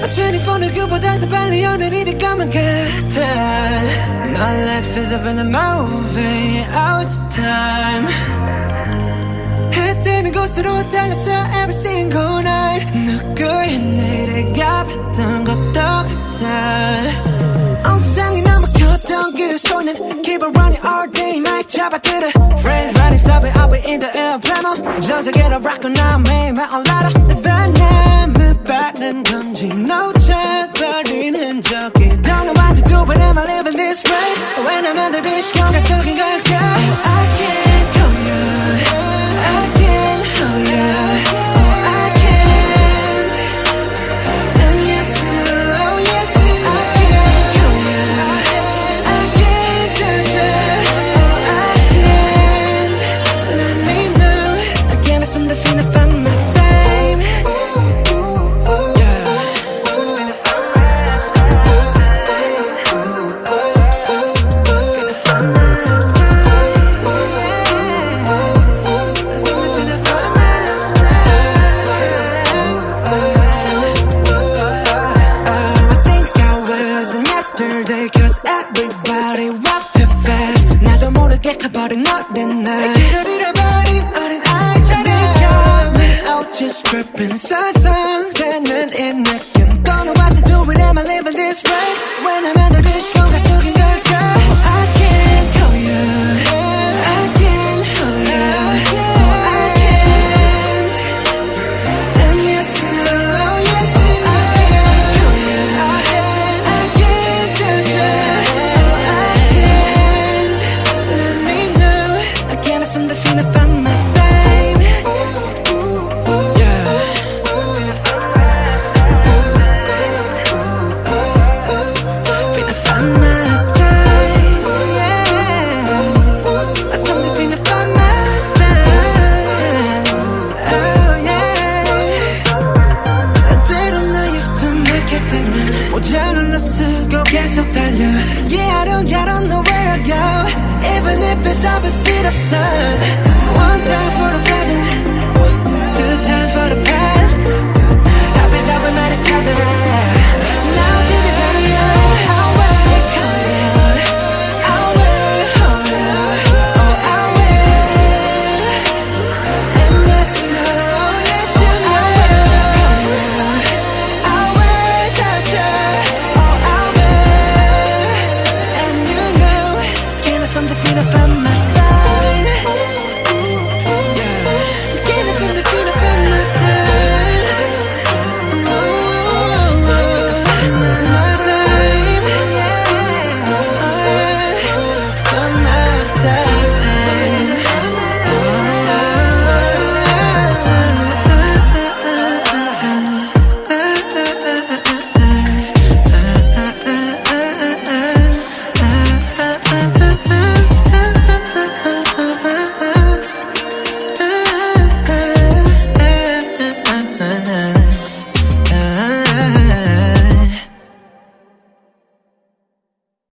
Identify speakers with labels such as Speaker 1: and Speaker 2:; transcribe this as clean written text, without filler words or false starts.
Speaker 1: 24 누구보다 더 빨리 오는 일이 까만 같아. My life is up in a movie all the time. 해 뜨는 곳으로 달렸어 every single night. 누구의 내일을 가봤던 것도 같아. 온 세상이 나 막혔던 그 소리는 Keep on running all day night 잡아들어 Friend running stop it I'll be in the air plano 전 세계로 rock 나 매일만 올라라 내 바람을 받는 건지 놓쳐버리는 적이 Don't know what to do but am I living this way When I'm under this 시간가 속인 걸까 I can't call you I can't hold you Oh I can't And yes you do Oh yes you do I can't call you I can't touch you Oh I can't Let me know Again it's something to find my time Yeah Yesterday cause everybody walked too fast 나도 모르게 가버린 너란 날 기다리려버린 어린 아이처럼 This got me out just tripping 서성대는 이